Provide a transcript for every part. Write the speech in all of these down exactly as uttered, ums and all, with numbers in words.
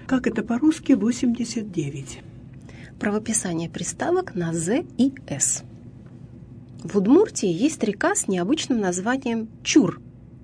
Как это по-русски? восемьдесят девять. Правописание приставок на «з» и «с». В Удмуртии есть река с необычным названием Чур.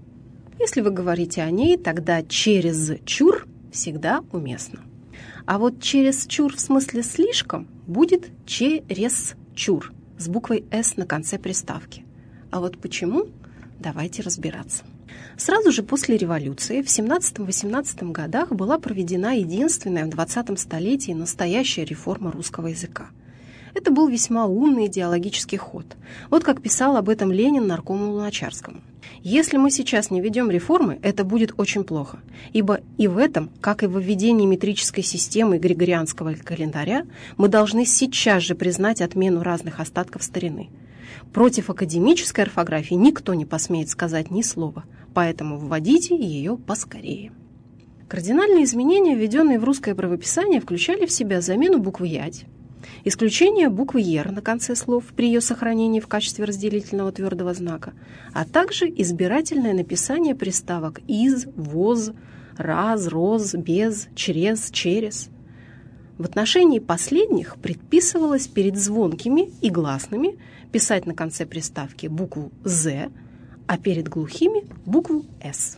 Если вы говорите о ней, тогда через Чур всегда уместно. А вот через Чур в смысле слишком будет через Чур с буквой «с» на конце приставки. А вот почему? Давайте разбираться. Сразу же после революции в семнадцатом-восемнадцатом годах была проведена единственная в двадцатом столетии настоящая реформа русского языка. Это был весьма умный идеологический ход. Вот как писал об этом Ленин наркому Луначарскому. Если мы сейчас не ведем реформы, это будет очень плохо, ибо и в этом, как и во введении метрической системы Григорианского календаря, мы должны сейчас же признать отмену разных остатков старины. Против академической орфографии никто не посмеет сказать ни слова, поэтому вводите ее поскорее. Кардинальные изменения, введенные в русское правописание, включали в себя замену буквы «ять», исключение буквы «ер» на конце слов при ее сохранении в качестве разделительного твердого знака, а также избирательное написание приставок «из», «воз», «раз», «роз», «без», «через», «через». В отношении последних предписывалось перед звонкими и гласными писать на конце приставки букву «з», а перед глухими – букву «с».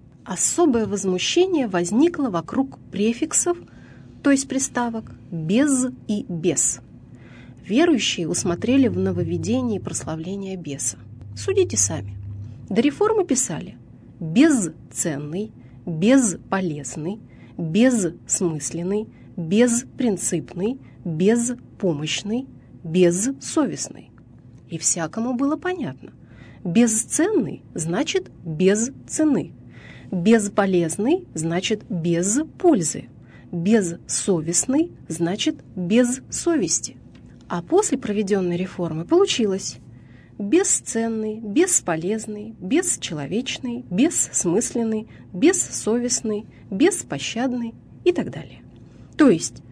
Особое возмущение возникло вокруг префиксов, то есть приставок «без» и «бес». Верующие усмотрели в нововведении прославления беса. Судите сами. До реформы писали «безценный», «безполезный», «безсмысленный», «беспринципный», «безпомощный», «бессовестный». И всякому было понятно. Бесценный значит без цены. Безполезный значит без пользы. Бессовестный значит без совести. А после проведенной реформы получилось бесценный, бесполезный, бесчеловечный, бессмысленный, бессовестный, беспощадный и так далее. То есть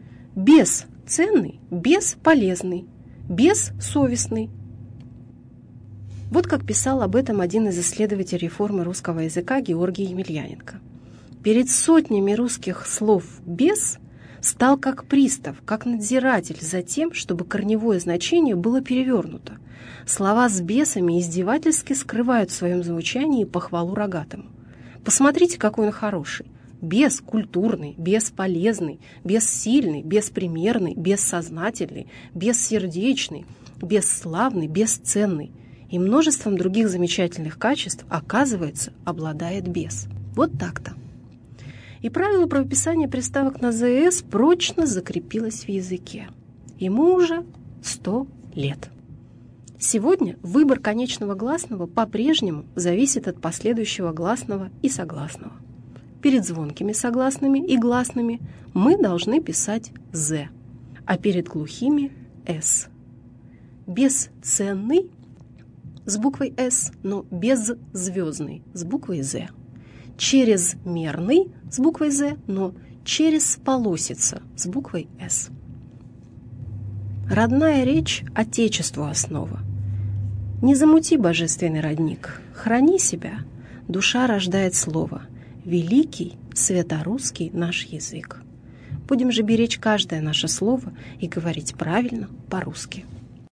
бесценный, бесполезный, бессовестный. Вот как писал об этом один из исследователей реформы русского языка Георгий Емельяненко. Перед сотнями русских слов «бес» стал как пристав, как надзиратель за тем, чтобы корневое значение было перевернуто. Слова с бесами издевательски скрывают в своем звучании похвалу рогатому. Посмотрите, какой он хороший. Бескультурный, бесполезный, бессильный, беспримерный, бессознательный, бессердечный, бесславный, бесценный. И множеством других замечательных качеств, оказывается, обладает бес. Вот так-то. И правило правописания приставок на «зс» прочно закрепилось в языке. Ему уже сто лет. Сегодня выбор конечного гласного по-прежнему зависит от последующего гласного и согласного. Перед звонкими согласными и гласными мы должны писать «з», а перед глухими «с». Бесценный с буквой «с», но беззвездный с буквой «з». Чрезмерный с буквой «з», но через полосица с буквой «с». Родная речь — отечеству основа. Не замути, божественный родник, храни себя, душа рождает слово. Великий, святорусский наш язык. Будем же беречь каждое наше слово и говорить правильно по-русски.